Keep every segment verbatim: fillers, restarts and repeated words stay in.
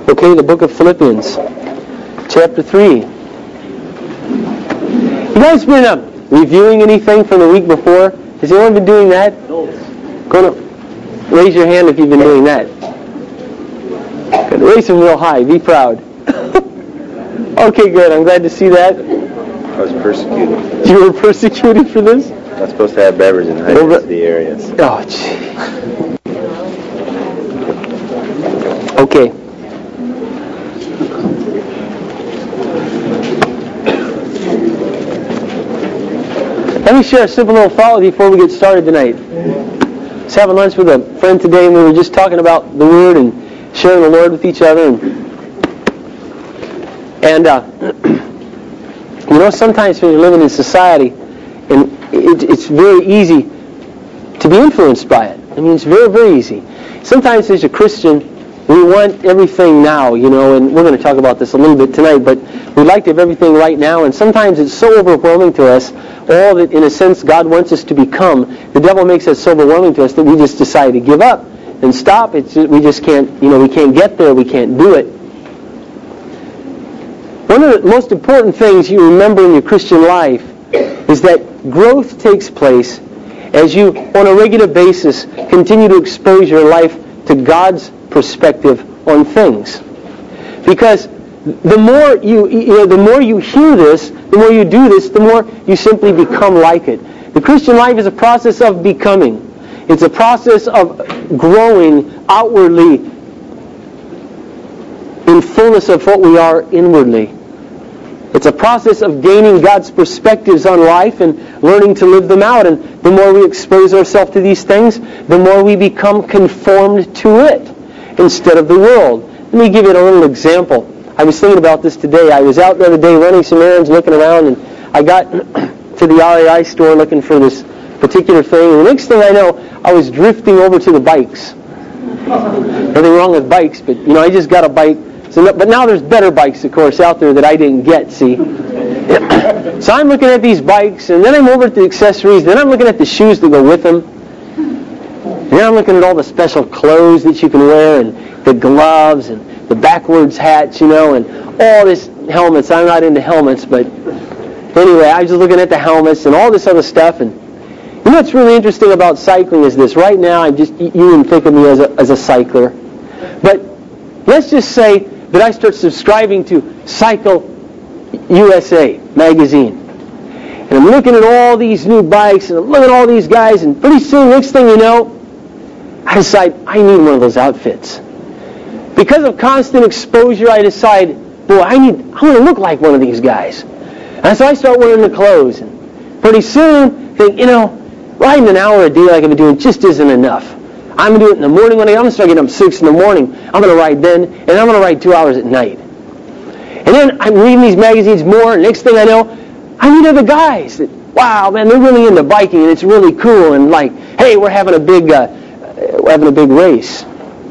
Okay, the book of Philippians, chapter three. You guys been uh, reviewing anything from the week before? Has anyone been doing that? No. Go on, raise your hand if you've been doing that. Good. Raise them real high. Be proud. Okay, good. I'm glad to see that. I was persecuted. You were persecuted for this? I was supposed to have beverage in high density areas. Oh, gee. Okay. Let me share a simple little thought with you before we get started tonight. I was having lunch with a friend today, and we were just talking about the Word and sharing the Lord with each other. And, and uh, you know, sometimes when you're living in society, and it, it's very easy to be influenced by it. I mean, it's very, very easy. Sometimes as a Christian, we want everything now, you know, and we're going to talk about this a little bit tonight, but we'd like to have everything right now, and sometimes it's so overwhelming to us, all that, in a sense, God wants us to become. The devil makes us so overwhelming to us that we just decide to give up and stop. It's just, we just can't, you know, we can't get there, we can't do it. One of the most important things you remember in your Christian life is that growth takes place as you, on a regular basis, continue to expose your life to God's perspective on things. Because the more you, you know, the more you hear this, the more you do this, the more you simply become like it. The Christian life is a process of becoming. It's a process of growing outwardly in fullness of what we are inwardly. It's a process of gaining God's perspectives on life and learning to live them out. And the more we expose ourselves to these things, the more we become conformed to it instead of the world. Let me give you a little example. I was thinking about this today. I was out the other day running some errands, looking around, and I got to the R E I store looking for this particular thing. And the next thing I know, I was drifting over to the bikes. Nothing wrong with bikes, but you know, I just got a bike. So, but now there's better bikes, of course, out there that I didn't get, see. So I'm looking at these bikes, and then I'm over at the accessories, then I'm looking at the shoes that go with them. And then I'm looking at all the special clothes that you can wear, and the gloves, and the backwards hats, you know, and all this helmets. I'm not into helmets, but anyway, I was just looking at the helmets and all this other stuff. And you know what's really interesting about cycling is this. Right now, I'm just, you wouldn't think of me as a, as a cycler. But let's just say that I start subscribing to Cycle U S A magazine. And I'm looking at all these new bikes, and I'm looking at all these guys, and pretty soon, next thing you know, I decide I need one of those outfits. Because of constant exposure, I decide, boy, I need, I want to look like one of these guys. And so I start wearing the clothes. And pretty soon, think, you know, riding an hour a day like I've been doing just isn't enough. I'm going to do it in the morning when I, I'm going to start getting up six in the morning. I'm going to ride then, and I'm going to ride two hours at night. And then I'm reading these magazines more, and next thing I know, I meet other guys that, wow, man, they're really into biking, and it's really cool, and like, hey, we're having a big, uh, we're having a big race.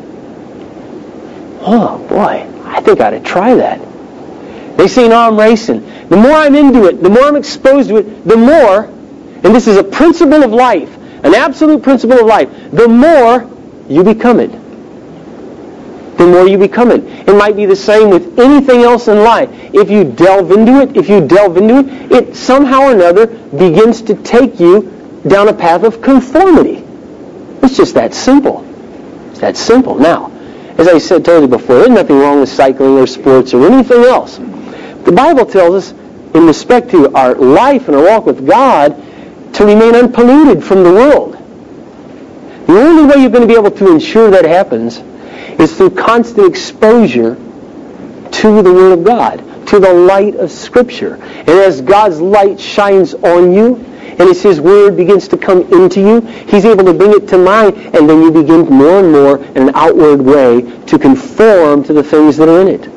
Oh, boy, I think I ought to try that. They say, no, I'm racing. The more I'm into it, the more I'm exposed to it, the more, and this is a principle of life, an absolute principle of life, the more you become it. The more you become it. It might be the same with anything else in life. If you delve into it, if you delve into it, it somehow or another begins to take you down a path of conformity. It's just that simple. It's that simple. Now, as I said, told you before, there's nothing wrong with cycling or sports or anything else. The Bible tells us, in respect to our life and our walk with God, to remain unpolluted from the world. The only way you're going to be able to ensure that happens is through constant exposure to the Word of God, to the light of Scripture. And as God's light shines on you, and as His Word begins to come into you, He's able to bring it to mind, and then you begin more and more in an outward way to conform to the things that are in it.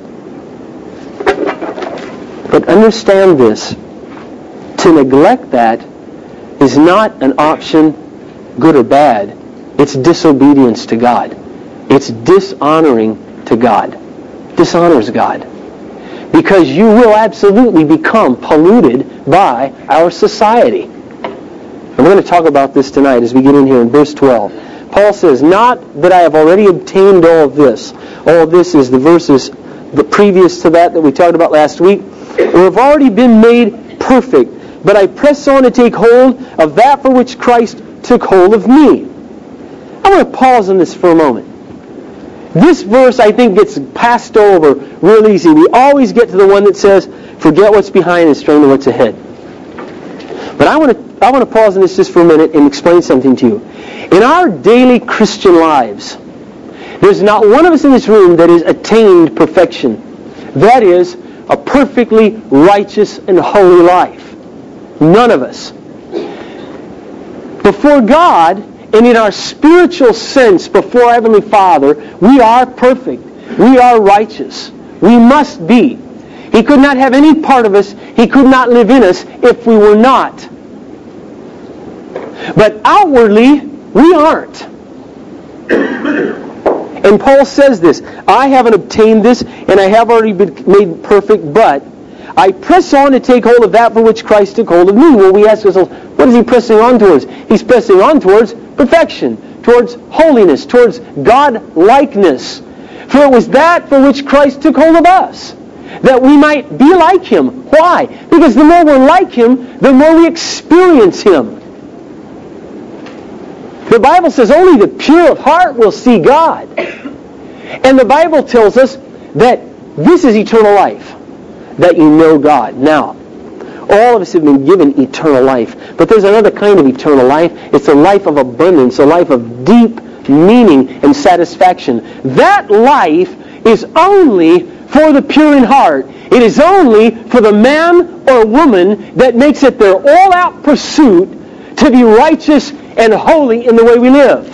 But understand this. To neglect that is not an option, good or bad. It's disobedience to God. It's dishonoring to God. Dishonors God. Because you will absolutely become polluted by our society. And we're going to talk about this tonight as we get in here in verse twelve. Paul says, not that I have already obtained all of this. All of this is the verses the previous to that that we talked about last week. Or have already been made perfect. But I press on to take hold of that for which Christ took hold of me. I want to pause on this for a moment. This verse, I think, gets passed over real easy. We always get to the one that says, forget what's behind and strain to what's ahead. But I want to I want to pause on this just for a minute and explain something to you. In our daily Christian lives, there's not one of us in this room that has attained perfection. That is, a perfectly righteous and holy life. None of us. Before God, and in our spiritual sense before our Heavenly Father, we are perfect. We are righteous. We must be. He could not have any part of us, He could not live in us if we were not. But outwardly, we aren't. And Paul says this, I haven't obtained this, and I have already been made perfect, but I press on to take hold of that for which Christ took hold of me. Well, we ask ourselves, what is he pressing on towards? He's pressing on towards perfection, towards holiness, towards God-likeness. For it was that for which Christ took hold of us, that we might be like Him. Why? Because the more we're like Him, the more we experience Him. The Bible says only the pure of heart will see God. And the Bible tells us that this is eternal life, that you know God. Now, all of us have been given eternal life, but there's another kind of eternal life. It's a life of abundance, a life of deep meaning and satisfaction. That life is only for the pure in heart. It is only for the man or woman that makes it their all-out pursuit to be righteous and holy in the way we live.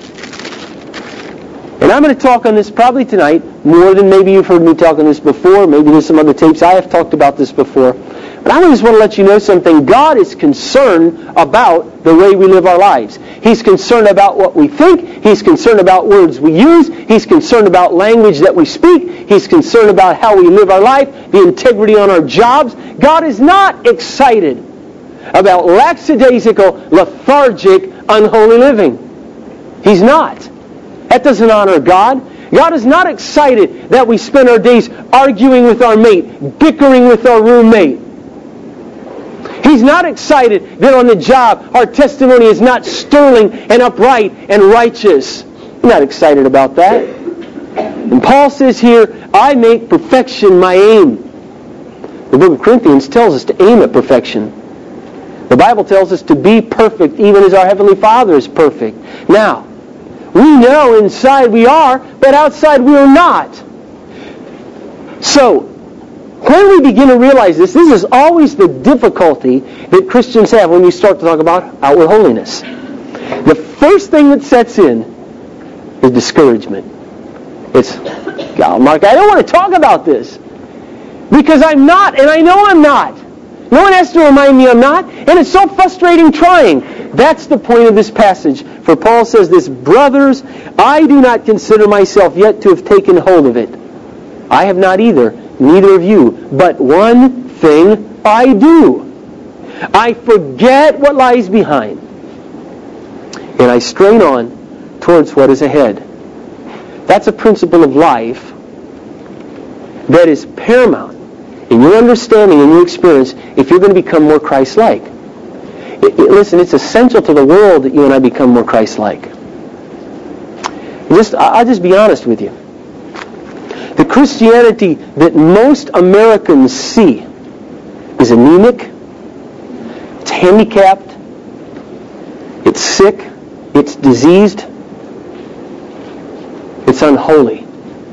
And I'm going to talk on this probably tonight, more than maybe you've heard me talk on this before. Maybe there's some other tapes I have talked about this before. But I just want to let you know something. God is concerned about the way we live our lives. He's concerned about what we think. He's concerned about words we use. He's concerned about language that we speak. He's concerned about how we live our life, the integrity on our jobs. God is not excited about lackadaisical, lethargic, unholy living. He's not. That doesn't honor God. God is not excited that we spend our days arguing with our mate, bickering with our roommate. He's not excited that on the job our testimony is not sterling and upright and righteous. He's not excited about that. And Paul says here, I make perfection my aim. The book of Corinthians tells us to aim at perfection. The Bible tells us to be perfect even as our Heavenly Father is perfect. Now, we know inside we are, but outside we are not. So, when we begin to realize this, this is always the difficulty that Christians have when you start to talk about outward holiness. The first thing that sets in is discouragement. It's, God, Mark, I don't want to talk about this because I'm not, and I know I'm not. No one has to remind me I'm not, and it's so frustrating trying. That's the point of this passage. For Paul says this, brothers, I do not consider myself yet to have taken hold of it. I have not either, neither of you. But one thing I do. I forget what lies behind, and I strain on towards what is ahead. That's a principle of life that is paramount in your understanding and your experience if you're going to become more Christ-like. It, it, listen, it's essential to the world that you and I become more Christ-like. Just, I'll just be honest with you. The Christianity that most Americans see is anemic, it's handicapped, it's sick, it's diseased, it's unholy.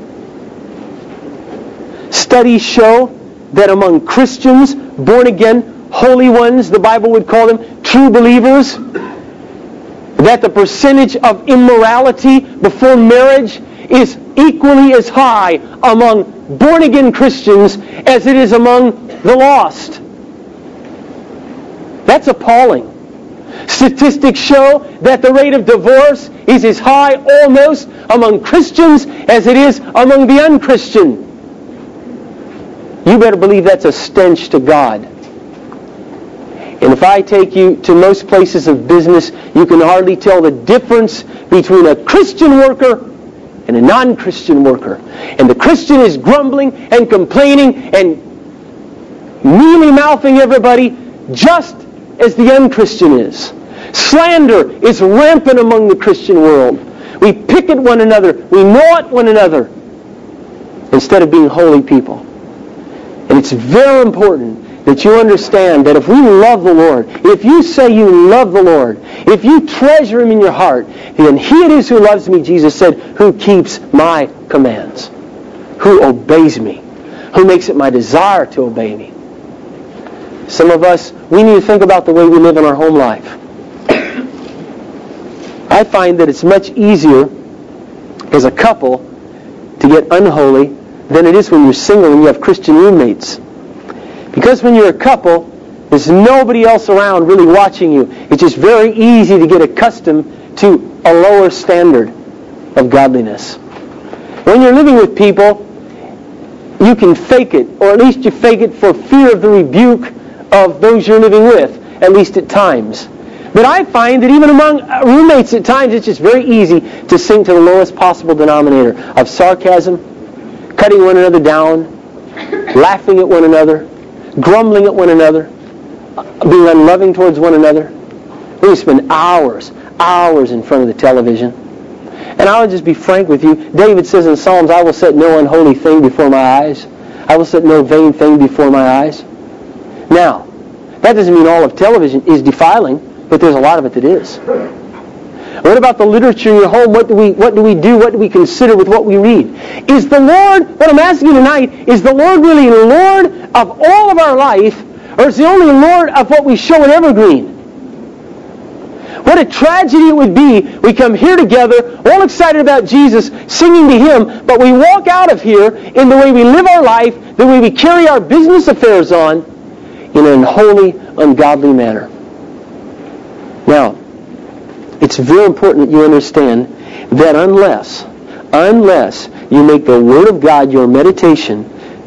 Studies show that among Christians, born again, holy ones, the Bible would call them true believers, that the percentage of immorality before marriage is equally as high among born again Christians as it is among the lost. That's appalling. Statistics show that the rate of divorce is as high almost among Christians as it is among the unchristian. You better believe that's a stench to God. And if I take you to most places of business, you can hardly tell the difference between a Christian worker and a non-Christian worker. And the Christian is grumbling and complaining and mealy-mouthing everybody just as the unchristian is. Slander is rampant among the Christian world. We pick at one another. We gnaw at one another instead of being holy people. And it's very important that you understand that if we love the Lord, if you say you love the Lord, if you treasure Him in your heart, then He it is who loves me, Jesus said, who keeps my commands, who obeys me, who makes it my desire to obey me. Some of us, we need to think about the way we live in our home life. I find that it's much easier as a couple to get unholy than it is when you're single and you have Christian roommates. Because when you're a couple, there's nobody else around really watching you. It's just very easy to get accustomed to a lower standard of godliness. When you're living with people, you can fake it, or at least you fake it for fear of the rebuke of those you're living with, at least at times. But I find that even among roommates at times, it's just very easy to sink to the lowest possible denominator of sarcasm, cutting one another down, laughing at one another, grumbling at one another, being unloving towards one another. We spend hours, hours in front of the television. And I will just be frank with you. David says in Psalms, I will set no unholy thing before my eyes. I will set no vain thing before my eyes. Now, that doesn't mean all of television is defiling, but there's a lot of it that is. What about the literature in your home? What do we what do we do? What do we consider with what we read? Is the Lord, what I'm asking you tonight, is the Lord really Lord of all of our life, or is He only Lord of what we show in Evergreen? What a tragedy it would be. We come here together, all excited about Jesus, singing to Him, but we walk out of here in the way we live our life, the way we carry our business affairs on, in an unholy, ungodly manner. Now, it's very important that you understand that unless, unless you make the Word of God your meditation,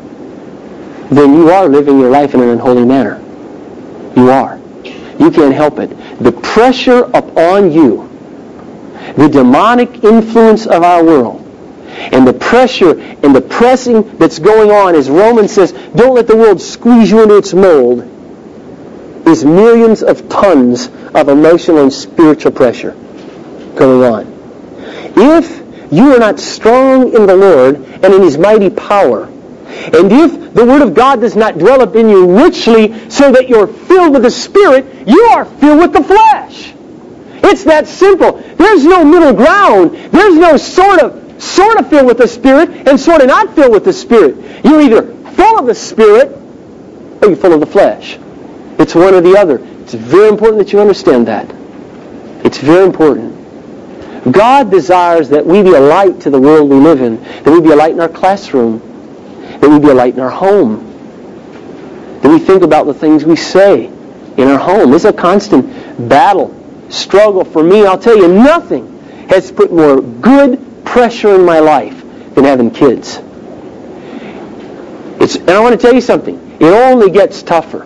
then you are living your life in an unholy manner. You are. You can't help it. The pressure upon you, the demonic influence of our world, and the pressure and the pressing that's going on, as Romans says, don't let the world squeeze you into its mold, is millions of tons of emotional and spiritual pressure going on. If you are not strong in the Lord and in His mighty power, and if the Word of God does not dwell up in you richly so that you're filled with the Spirit, you are filled with the flesh. It's that simple. There's no middle ground. There's no sort of sort of filled with the Spirit and sort of not filled with the Spirit. You're either full of the Spirit or you're full of the flesh. It's one or the other. It's very important that you understand that. It's very important. God desires that we be a light to the world we live in, that we be a light in our classroom, that we be a light in our home, that we think about the things we say in our home. It's a constant battle, struggle. For me, I'll tell you, nothing has put more good pressure in my life than having kids. It's, and I want to tell you something. It only gets tougher.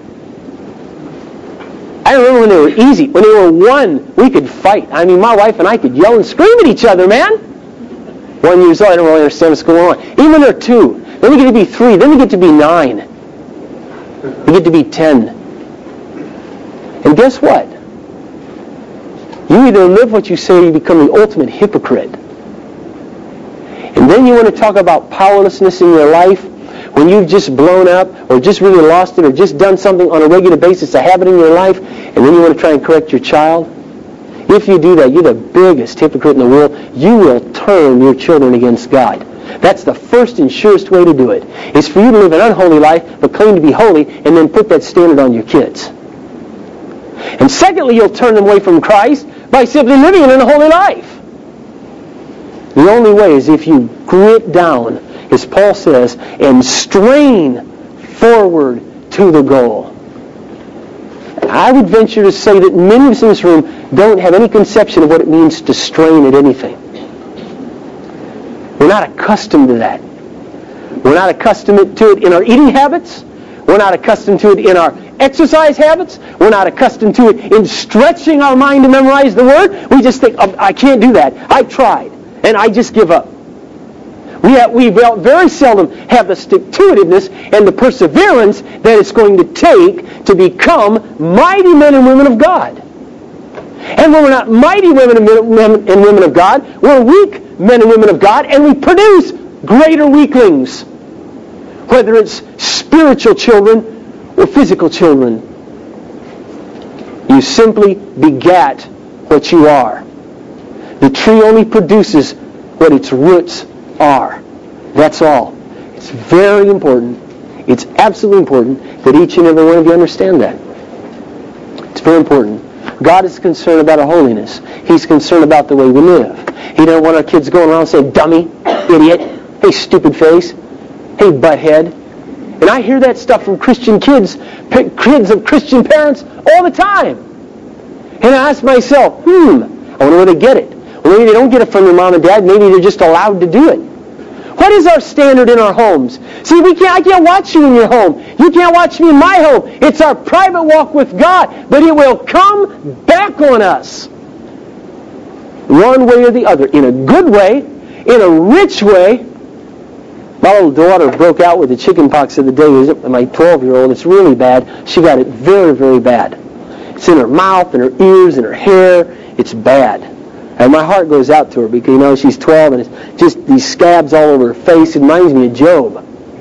I remember when they were easy. When they were one, we could fight. I mean, my wife and I could yell and scream at each other, man. One years old, I don't really understand what's going on. Even when they're two, then we get to be three, then we get to be nine. We get to be ten. And guess what? You either live what you say or you become the ultimate hypocrite. And then you want to talk about powerlessness in your life when you've just blown up or just really lost it or just done something on a regular basis, a habit in your life, and then you want to try and correct your child. If you do that, you're the biggest hypocrite in the world. You will turn your children against God. That's the first and surest way to do it, is for you to live an unholy life but claim to be holy and then put that standard on your kids. And secondly, you'll turn them away from Christ by simply living an unholy life. The only way is if you grit down, as Paul says, and strain forward to the goal. I would venture to say that many of us in this room don't have any conception of what it means to strain at anything. We're not accustomed to that. We're not accustomed to it in our eating habits. We're not accustomed to it in our exercise habits. We're not accustomed to it in stretching our mind to memorize the Word. We just think, oh, I can't do that. I've tried, and I just give up. We, have, we very seldom have the stick-to-itiveness and the perseverance that it's going to take to become mighty men and women of God. And when we're not mighty women and women of God, we're weak men and women of God, and we produce greater weaklings, whether it's spiritual children or physical children. You simply begat what you are. The tree only produces what its roots are. That's all. It's very important. It's absolutely important that each and every one of you understand that. It's very important. God is concerned about our holiness. He's concerned about the way we live. He doesn't want our kids going around saying, dummy, idiot, hey, stupid face, hey, butthead. And I hear that stuff from Christian kids, kids of Christian parents all the time. And I ask myself, hmm, I wonder where they get it. Well, maybe they don't get it from their mom and dad. Maybe they're just allowed to do it. What is our standard in our homes? See, we can't, I can't watch you in your home. You can't watch me in my home. It's our private walk with God, but it will come back on us. One way or the other. In a good way, in a rich way. My little daughter broke out with the chicken pox of the day. My twelve-year-old, it's really bad. She got it very, very bad. It's in her mouth, and her ears, and her hair. It's bad. And my heart goes out to her because, you know, she's twelve and it's just these scabs all over her face. It reminds me of Job.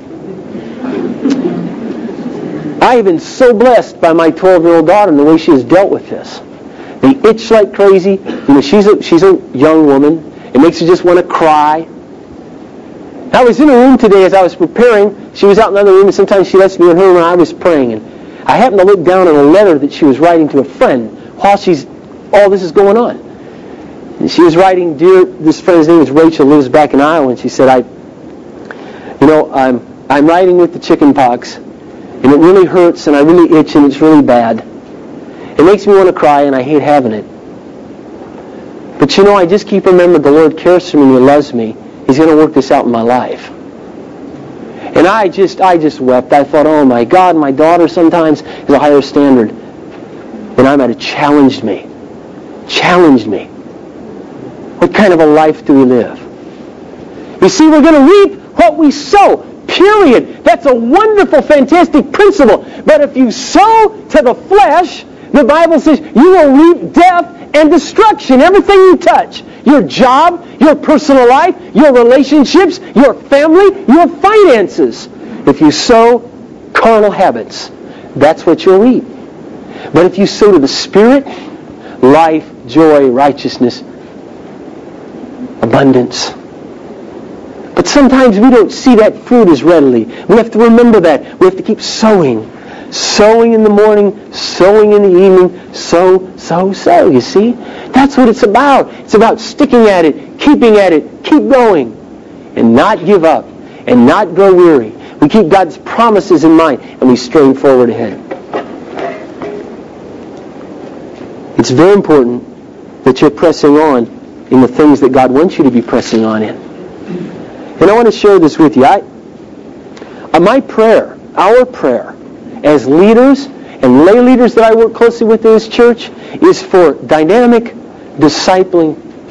I have been so blessed by my twelve-year-old daughter and the way she has dealt with this. They itch like crazy. You know, she's a, she's a young woman. It makes her just want to cry. I was in a room today as I was preparing. She was out in another room, and sometimes she lets me in her room and I was praying. And I happened to look down at a letter that she was writing to a friend while she's all this is going on. And she was writing, dear, this friend's name is Rachel, lives back in Iowa, and she said, I, you know, I'm I'm writing with the chicken pox, and it really hurts, and I really itch, and it's really bad. It makes me want to cry, and I hate having it. But you know, I just keep remembering the Lord cares for me and He loves me. He's going to work this out in my life. And I just, I just wept. I thought, oh my God, my daughter sometimes is a higher standard. And I might have challenged me. Challenged me. What kind of a life do we live? You see, we're going to reap what we sow. Period. That's a wonderful, fantastic principle. But if you sow to the flesh, the Bible says you will reap death and destruction. Everything you touch. Your job, your personal life, your relationships, your family, your finances. If you sow carnal habits, that's what you'll reap. But if you sow to the Spirit, life, joy, righteousness, abundance. But sometimes we don't see that fruit as readily. We have to remember that. We have to keep sowing. Sowing in the morning, sowing in the evening, sow, sow, sow. You see? That's what it's about. It's about sticking at it, keeping at it, keep going, and not give up, and not grow weary. We keep God's promises in mind, and we strain forward ahead. It's very important that you're pressing on in the things that God wants you to be pressing on in. And I want to share this with you. I, uh, my prayer, our prayer, as leaders and lay leaders that I work closely with in this church, is for dynamic discipling,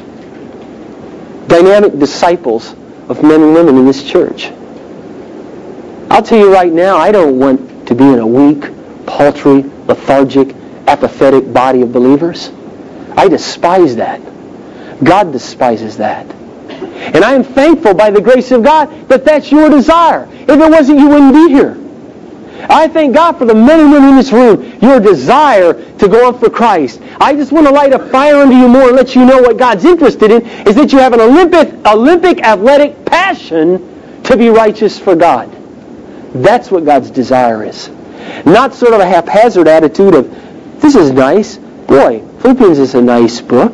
dynamic disciples of men and women in this church. I'll tell you right now, I don't want to be in a weak, paltry, lethargic, apathetic body of believers. I despise that. God despises that. And I am thankful by the grace of God that that's your desire. If it wasn't, you wouldn't be here. I thank God for the men and women in this room, your desire to go on for Christ. I just want to light a fire under you more and let you know what God's interested in is that you have an Olympic, Olympic athletic passion to be righteous for God. That's what God's desire is. Not sort of a haphazard attitude of, this is nice. Boy, Philippians is a nice book.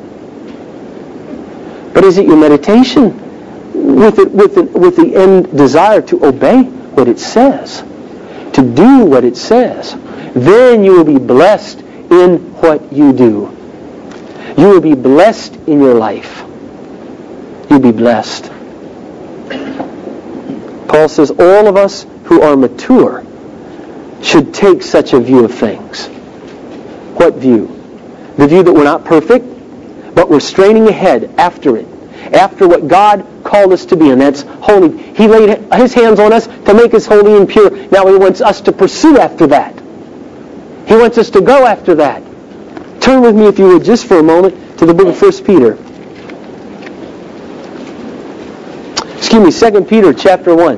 But is it your meditation with it, with the, with the end desire to obey what it says? To do what it says. Then you will be blessed in what you do. You will be blessed in your life. You'll be blessed. Paul says all of us who are mature should take such a view of things. What view? The view that we're not perfect, but we're straining ahead after it, after what God called us to be, and that's holy. He laid His hands on us to make us holy and pure. Now He wants us to pursue after that. He wants us to go after that. Turn with me, if you would, just for a moment, to the book of First Peter. Excuse me, Second Peter chapter one.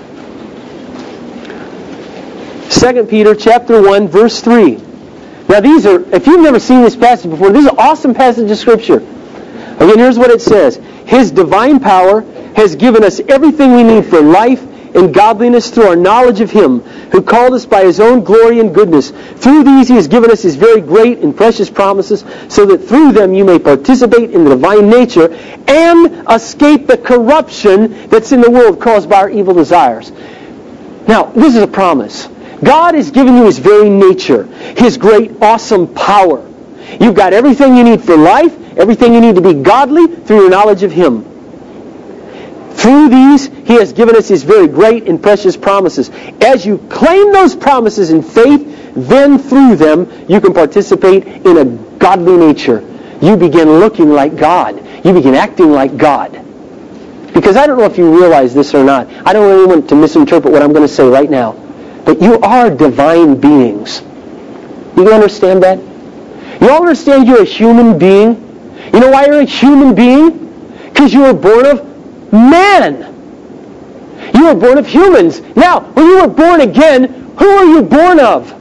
Second Peter chapter one, verse three. Now these are, if you've never seen this passage before, this is an awesome passage of Scripture. Again, here's what it says. His divine power has given us everything we need for life and godliness through our knowledge of Him who called us by His own glory and goodness. Through these He has given us His very great and precious promises, so that through them you may participate in the divine nature and escape the corruption that's in the world caused by our evil desires. Now, this is a promise. God has given you His very nature, His great, awesome power. You've got everything you need for life, everything you need to be godly through your knowledge of Him. Through these, He has given us His very great and precious promises. As you claim those promises in faith, then through them you can participate in a godly nature. You begin looking like God. You begin acting like God. Because I don't know if you realize this or not. I don't really want to misinterpret what I'm going to say right now. But you are divine beings. You understand that? You all understand you're a human being? You know why you're a human being? Because you were born of man. You were born of humans. Now, when you were born again, who are you born of?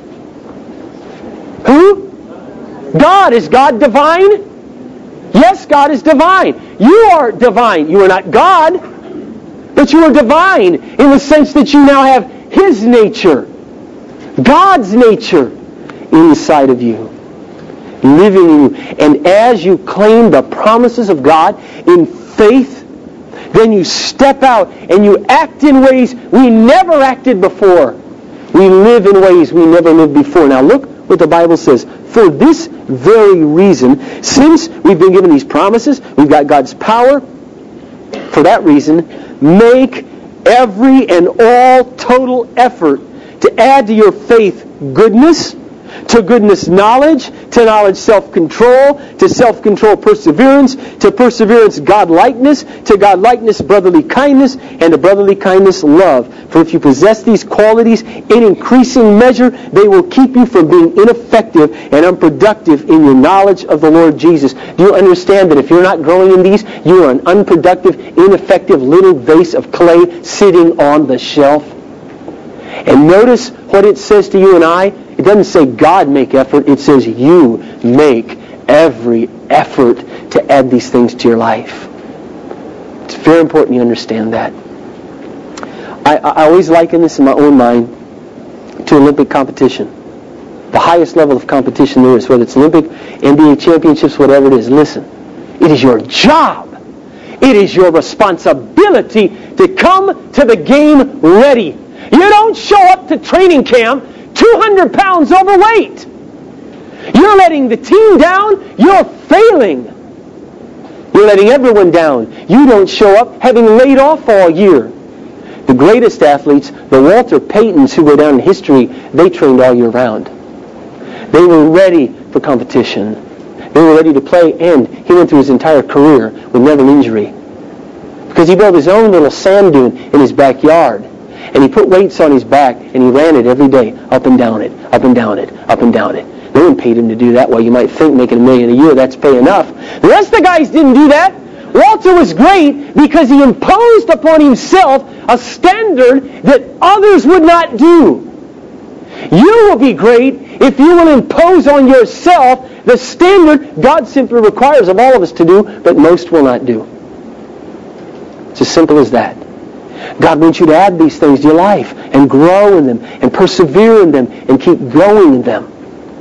Who? God. Is God divine? Yes, God is divine. You are divine. You are not God, but you are divine in the sense that you now have His nature, God's nature inside of you, living in you. And as you claim the promises of God in faith, then you step out and you act in ways we never acted before. We live in ways we never lived before. Now look what the Bible says. For this very reason, since we've been given these promises, we've got God's power, for that reason, make every and all total effort to add to your faith goodness, to goodness knowledge, to knowledge self-control, to self-control perseverance, to perseverance godlikeness, to godlikeness brotherly kindness, and to brotherly kindness love. For if you possess these qualities in increasing measure, they will keep you from being ineffective and unproductive in your knowledge of the Lord Jesus. Do you understand that if you're not growing in these, you are an unproductive, ineffective little vase of clay sitting on the shelf? And notice what it says to you and I. It doesn't say God make effort. It says you make every effort to add these things to your life. It's very important you understand that. I, I always liken this in my own mind to Olympic competition. The highest level of competition there is, whether it's Olympic, N B A championships, whatever it is. Listen, it is your job. It is your responsibility to come to the game ready. You don't show up to training camp two hundred pounds overweight. You're letting the team down. You're failing. You're letting everyone down. You don't show up having laid off all year. The greatest athletes, the Walter Paytons who go down in history, they trained all year round. They were ready for competition. They were ready to play, and he went through his entire career with never an injury. Because he built his own little sand dune in his backyard. And he put weights on his back, and he ran it every day, up and down it, up and down it, up and down it. No one paid him to do that. Well, you might think making a million a year, that's pay enough. The rest of the guys didn't do that. Walter was great because he imposed upon himself a standard that others would not do. You will be great if you will impose on yourself the standard God simply requires of all of us to do, but most will not do. It's as simple as that. God wants you to add these things to your life and grow in them and persevere in them and keep going in them.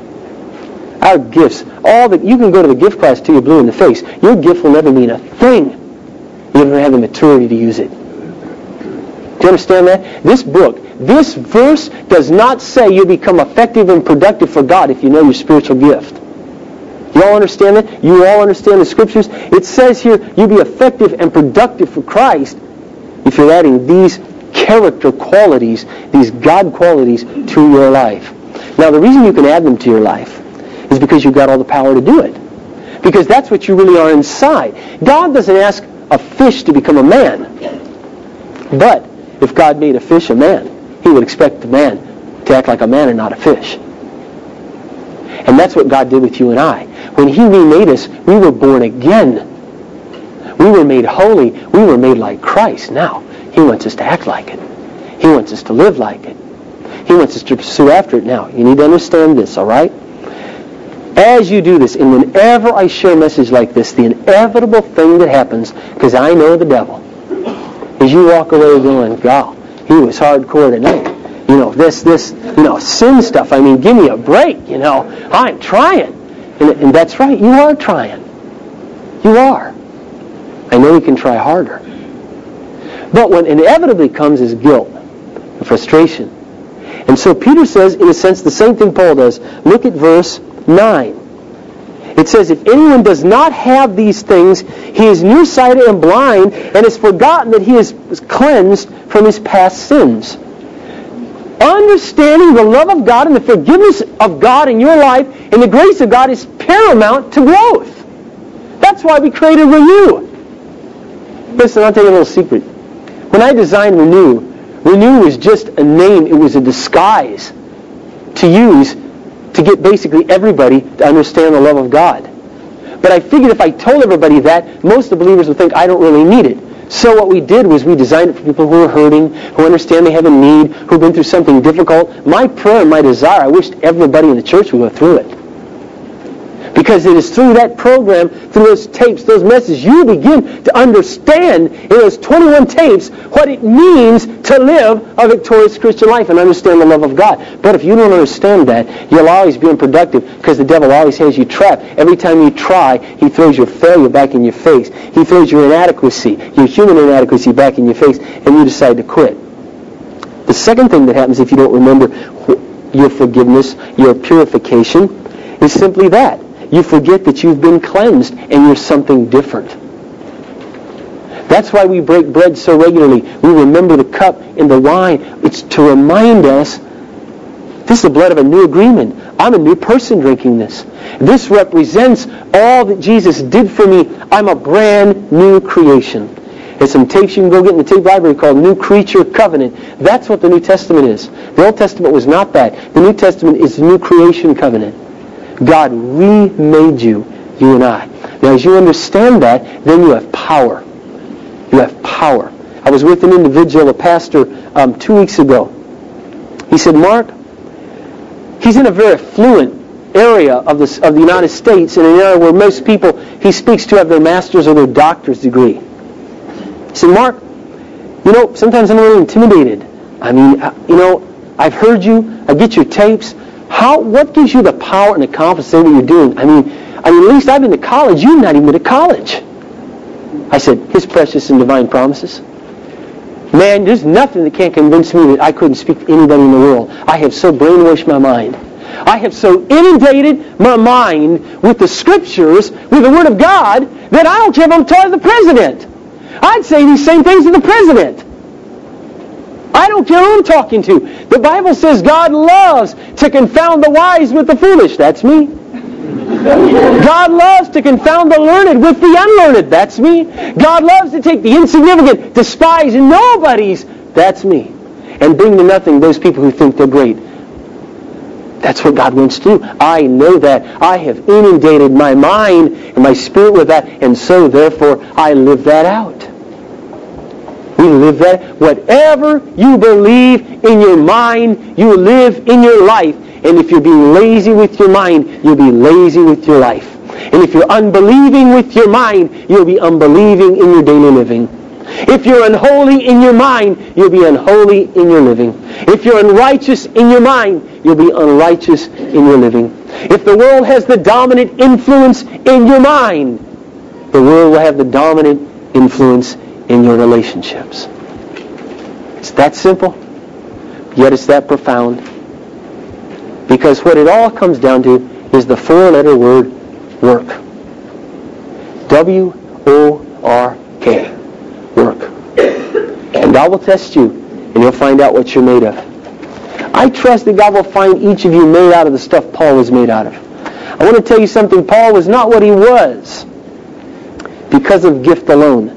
Our gifts, all that you can go to the gift class till you're blue in the face. Your gift will never mean a thing. You never have the maturity to use it. Do you understand that? This book, this verse does not say you become effective and productive for God if you know your spiritual gift. You all understand that? You all understand the Scriptures? It says here you be effective and productive for Christ if you're adding these character qualities, these God qualities to your life. Now, the reason you can add them to your life is because you've got all the power to do it. Because that's what you really are inside. God doesn't ask a fish to become a man. But if God made a fish a man, He would expect the man to act like a man and not a fish. And that's what God did with you and I. When He remade us, we were born again. We were made holy. We were made like Christ. Now, He wants us to act like it. He wants us to live like it. He wants us to pursue after it. Now, you need to understand this, all right? As you do this, and whenever I share a message like this, the inevitable thing that happens, because I know the devil, is you walk away going, God, he was hardcore tonight. You know, this, this, you know, sin stuff. I mean, give me a break, you know. I'm trying. And, and that's right, you are trying. You are. I know you can try harder. But what inevitably comes is guilt and frustration. And so Peter says, in a sense, the same thing Paul does. Look at verse nine. It says, if anyone does not have these things, he is nearsighted and blind, and has forgotten that he is cleansed from his past sins. Understanding the love of God and the forgiveness of God in your life and the grace of God is paramount to growth. That's why we created Renew. Listen, I'll tell you a little secret. When I designed Renew, Renew was just a name. It was a disguise to use to get basically everybody to understand the love of God. But I figured if I told everybody that, most of the believers would think I don't really need it. So what we did was we designed it for people who are hurting, who understand they have a need, who've been through something difficult. My prayer and my desire, I wished everybody in the church would go through it. Because it is through that program, through those tapes, those messages, you begin to understand in those twenty-one tapes what it means to live a victorious Christian life and understand the love of God. But if you don't understand that, you'll always be unproductive because the devil always has you trapped. Every time you try, he throws your failure back in your face. He throws your inadequacy, your human inadequacy back in your face, and you decide to quit. The second thing that happens if you don't remember your forgiveness, your purification, is simply that. You forget that you've been cleansed and you're something different. That's why we break bread so regularly. We remember the cup and the wine. It's to remind us, this is the blood of a new agreement. I'm a new person drinking this. This represents all that Jesus did for me. I'm a brand new creation. There's some tapes you can go get in the tape library called New Creature Covenant. That's what the New Testament is. The Old Testament was not that. The New Testament is the New Creation Covenant. God remade you, you and I. Now, as you understand that, then you have power. You have power. I was with an individual, a pastor, um, two weeks ago. He said, Mark, he's in a very affluent area of the, of the United States, in an area where most people he speaks to have their master's or their doctor's degree. He said, Mark, you know, sometimes I'm a little intimidated. I mean, you know, I've heard you, I get your tapes. How? What gives you the power and the confidence to say what you're doing? I mean, I mean, at least I've been to college. You've not even been to college. I said, His precious and divine promises. Man, there's nothing that can't convince me that I couldn't speak to anybody in the world. I have so brainwashed my mind. I have so inundated my mind with the Scriptures, with the Word of God, that I don't care if I'm talking to the President. I'd say these same things to the President. I don't care who I'm talking to. The Bible says God loves to confound the wise with the foolish. That's me. God loves to confound the learned with the unlearned. That's me. God loves to take the insignificant, despised nobodies. That's me. And bring to nothing those people who think they're great. That's what God wants to do. I know that. I have inundated my mind and my spirit with that, and so therefore I live that out. We live that. Whatever you believe in your mind, you live in your life. And if you're being lazy with your mind, you'll be lazy with your life. And if you're unbelieving with your mind, you'll be unbelieving in your daily living. If you're unholy in your mind, you'll be unholy in your living. If you're unrighteous in your mind, you'll be unrighteous in your living. If the world has the dominant influence in your mind, the world will have the dominant influence in your relationships. It's that simple, yet it's that profound. Because what it all comes down to is the four-letter word, work. W O R K. Work. And God will test you and He'll find out what you're made of. I trust that God will find each of you made out of the stuff Paul was made out of. I want to tell you something. Paul was not what he was because of gift alone.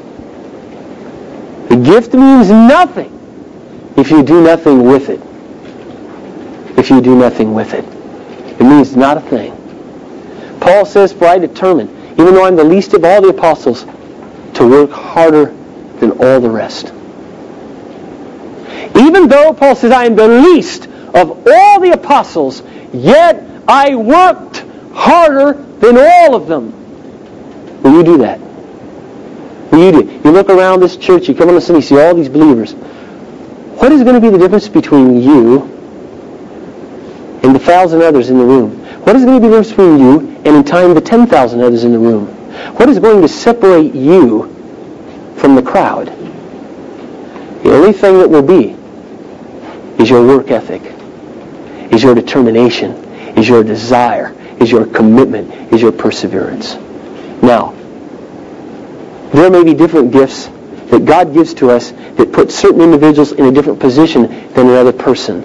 The gift means nothing if you do nothing with it. If you do nothing with it. It means not a thing. Paul says, for I determined, even though I'm the least of all the apostles, to work harder than all the rest. Even though, Paul says, I am the least of all the apostles, yet I worked harder than all of them. Will you do that? Will you do it? You look around this church, you come on the Sunday, you see all these believers. What is going to be the difference between you and the thousand others in the room? What is going to be the difference between you and in time the ten thousand others in the room? What is going to separate you from the crowd? The only thing that will be is your work ethic, is your determination, is your desire, is your commitment, is your perseverance. Now, there may be different gifts that God gives to us that put certain individuals in a different position than another person.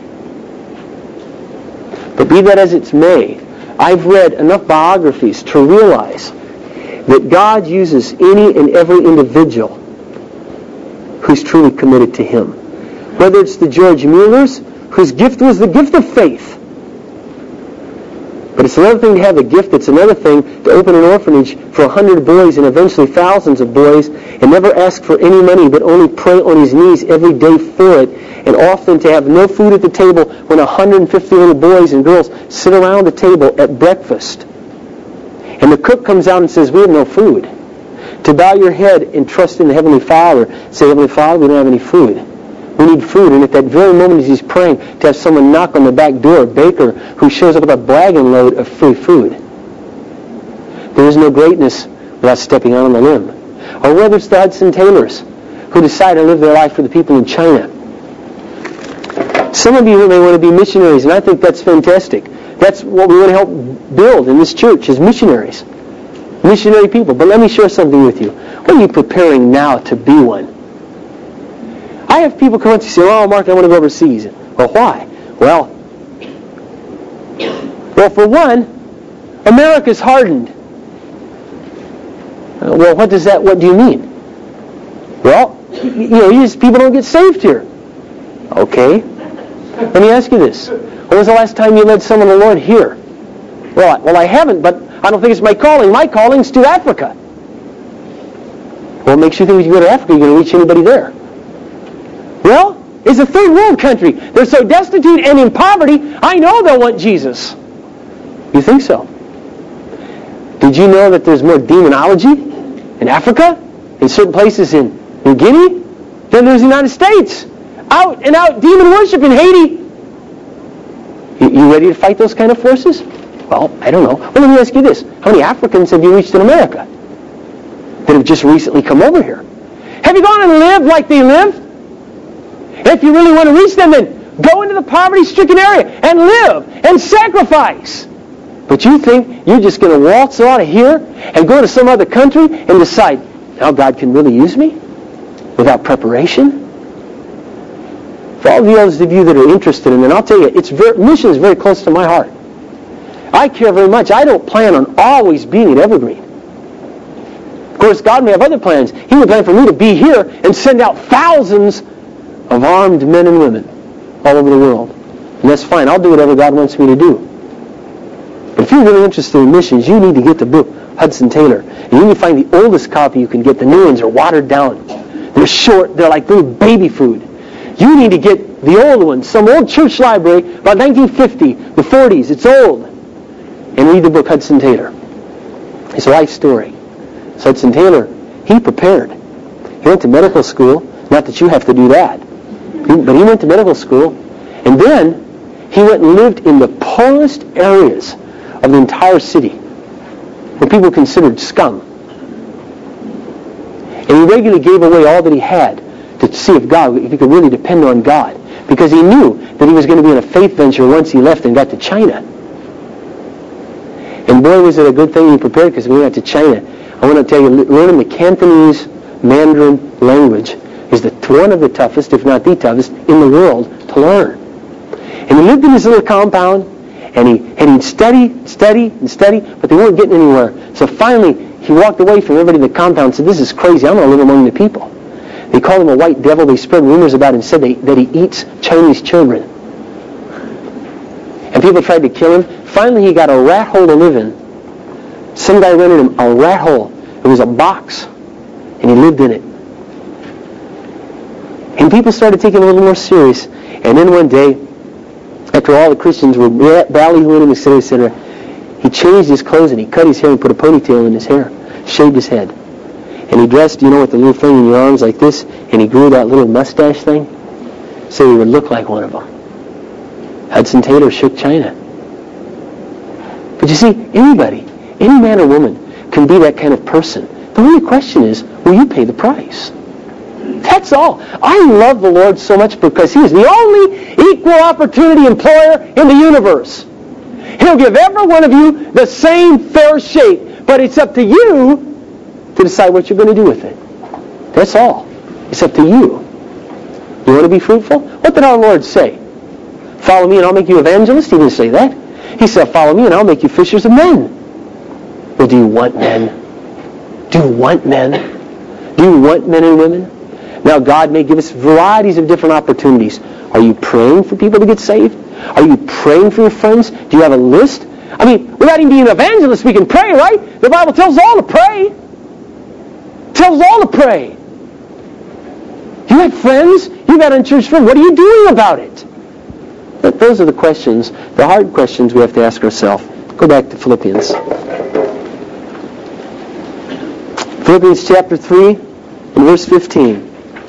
But be that as it may, I've read enough biographies to realize that God uses any and every individual who's truly committed to Him. Whether it's the George Muellers, whose gift was the gift of faith. But it's another thing to have a gift. It's another thing to open an orphanage for a hundred boys and eventually thousands of boys and never ask for any money but only pray on his knees every day for it. And often to have no food at the table when one hundred fifty little boys and girls sit around the table at breakfast. And the cook comes out and says, we have no food. To bow your head and trust in the Heavenly Father. Say, Heavenly Father, we don't have any food. We need food. And at that very moment as he's praying, to have someone knock on the back door, a baker who shows up with a wagon load of free food. There is no greatness without stepping out on the limb. Or whether it's the Hudson Taylors who decide to live their life for the people in China. Some of you may want to be missionaries, and I think that's fantastic. That's what we want to help build in this church, is missionaries. Missionary people. But let me share something with you. What are you preparing now to be one? I have people come up to say, oh, Mark, I want to go overseas. Well, why? Well, well, for one, America's hardened. Uh, well, what does that, what do you mean? Well, you know, you just, people don't get saved here. Okay. Let me ask you this. When was the last time you led someone to the Lord here? Well, I, well, I haven't, but I don't think it's my calling. My calling's to Africa. Well, what makes you think if you go to Africa, you're going to reach anybody there? Well, it's a third world country. They're so destitute and in poverty, I know they'll want Jesus. You think so? Did you know that there's more demonology in Africa, in certain places in New Guinea, than there's in the United States? Out and out demon worship in Haiti. You, you ready to fight those kind of forces? Well, I don't know. Well, let me ask you this. How many Africans have you reached in America that have just recently come over here? Have you gone and lived like they live? If you really want to reach them, then go into the poverty-stricken area and live and sacrifice. But you think you're just going to waltz out of here and go to some other country and decide, now God can really use me without preparation? For all the others of you that are interested in it, I'll tell you, it's very, mission is very close to my heart. I care very much. I don't plan on always being at Evergreen. Of course, God may have other plans. He would plan for me to be here and send out thousands of armed men and women all over the world. And that's fine. I'll do whatever God wants me to do. But if you're really interested in missions, you need to get the book Hudson Taylor. And you need to find the oldest copy you can get. The new ones are watered down. They're short. They're like little baby food. You need to get the old one, some old church library, about nineteen fifty, the forties. It's old. And read the book Hudson Taylor. It's a life story. So Hudson Taylor, he prepared. He went to medical school. Not that you have to do that. But he went to medical school. And then he went and lived in the poorest areas of the entire city, where people considered scum. And he regularly gave away all that he had to see if God, if he could really depend on God. Because he knew that he was going to be in a faith venture once he left and got to China. And boy, was it a good thing he prepared, because when we got to China, I want to tell you, learning the Cantonese Mandarin language is the, one of the toughest, if not the toughest, in the world to learn. And he lived in his little compound, and he and he'd study, study, and study, but they weren't getting anywhere. So finally, he walked away from everybody in the compound and said, this is crazy, I'm going to live among the people. They called him a white devil. They spread rumors about him and said they, that he eats Chinese children. And people tried to kill him. Finally, he got a rat hole to live in. Some guy rented him a rat hole. It was a box, and he lived in it. And people started taking him a little more serious. And then one day, after all the Christians were ballyhooing him, et cetera, et cetera, he changed his clothes and he cut his hair and put a ponytail in his hair, shaved his head. And he dressed, you know, with the little thing in your arms like this, and he grew that little mustache thing so he would look like one of them. Hudson Taylor shook China. But you see, anybody, any man or woman can be that kind of person. The only question is, will you pay the price? That's all. I love the Lord so much because He is the only equal opportunity employer in the universe. He'll give every one of you the same fair shake, but it's up to you to decide what you're going to do with it. That's all. It's up to you. You want to be fruitful? What did our Lord say? Follow me and I'll make you evangelists? He didn't say that. He said, follow me and I'll make you fishers of men. Well, do you want men? Do you want men? Do you want men and women? Now, God may give us varieties of different opportunities. Are you praying for people to get saved? Are you praying for your friends? Do you have a list? I mean, without even being an evangelist, we can pray, right? The Bible tells us all to pray. It tells us all to pray. You have friends? You've got a church friend. What are you doing about it? But those are the questions, the hard questions we have to ask ourselves. Go back to Philippians. Philippians chapter three and verse fifteen.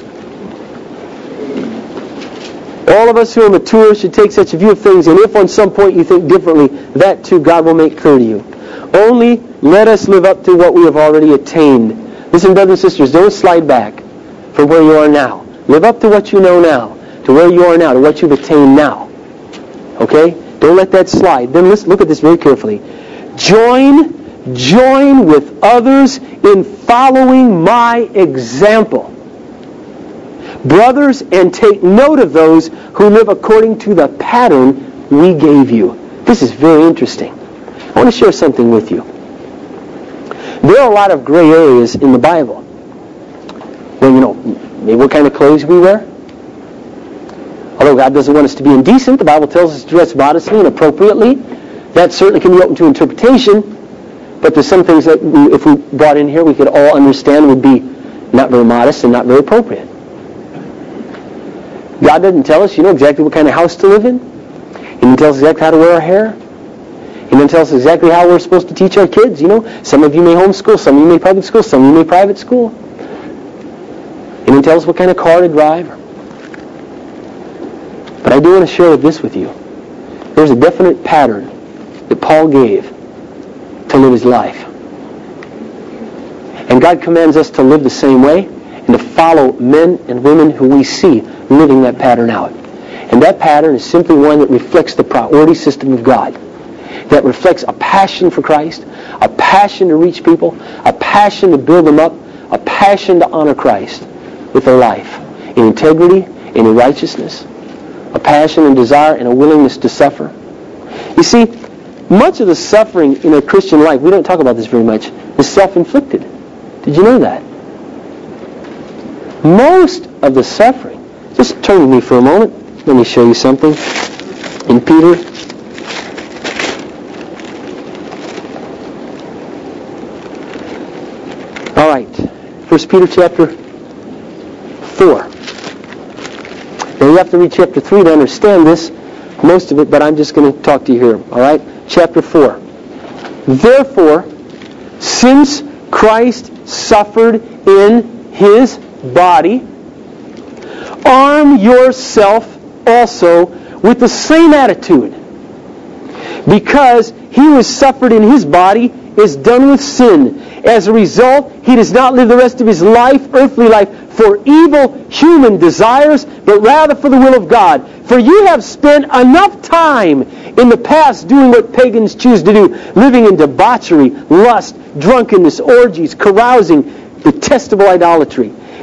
All of us who are mature should take such a view of things, and if on some point you think differently, that too God will make clear to you. Only let us live up to what we have already attained. Listen, brothers and sisters, don't slide back from where you are now. Live up to what you know now, to where you are now, to what you've attained now. Okay? Don't let that slide. Then let's look at this very carefully. Join, join with others in following my example. Brothers, and take note of those who live according to the pattern we gave you. This is very interesting. I want to share something with you. There are a lot of gray areas in the Bible. Well, you know, maybe what kind of clothes we wear. Although God doesn't want us to be indecent, the Bible tells us to dress modestly and appropriately. That certainly can be open to interpretation. But there's some things that we, if we brought in here, we could all understand would be not very modest and not very appropriate. God doesn't tell us, you know, exactly what kind of house to live in. He doesn't tell us exactly how to wear our hair. He doesn't tell us exactly how we're supposed to teach our kids. You know, some of you may homeschool, some of you may public school, some of you may private school. He doesn't tell us what kind of car to drive. But I do want to share this with you. There's a definite pattern that Paul gave to live his life. And God commands us to live the same way and to follow men and women who we see living that pattern out. And that pattern is simply one that reflects the priority system of God. That reflects a passion for Christ, a passion to reach people, a passion to build them up, a passion to honor Christ with their life in integrity, in righteousness, a passion and desire and a willingness to suffer. You see, much of the suffering in a Christian life, we don't talk about this very much, is self-inflicted. Did you know that? Most of the suffering, just turn with me for a moment. Let me show you something. In Peter. All right. First Peter chapter four. Now you have to read chapter three to understand this, most of it, but I'm just going to talk to you here. All right? Chapter four. Therefore, since Christ suffered in His body, arm yourself also with the same attitude. Because he who has suffered in his body is done with sin. As a result, he does not live the rest of his life, earthly life, for evil human desires, but rather for the will of God. For you have spent enough time in the past doing what pagans choose to do, living in debauchery, lust, drunkenness, orgies, carousing, detestable idolatry.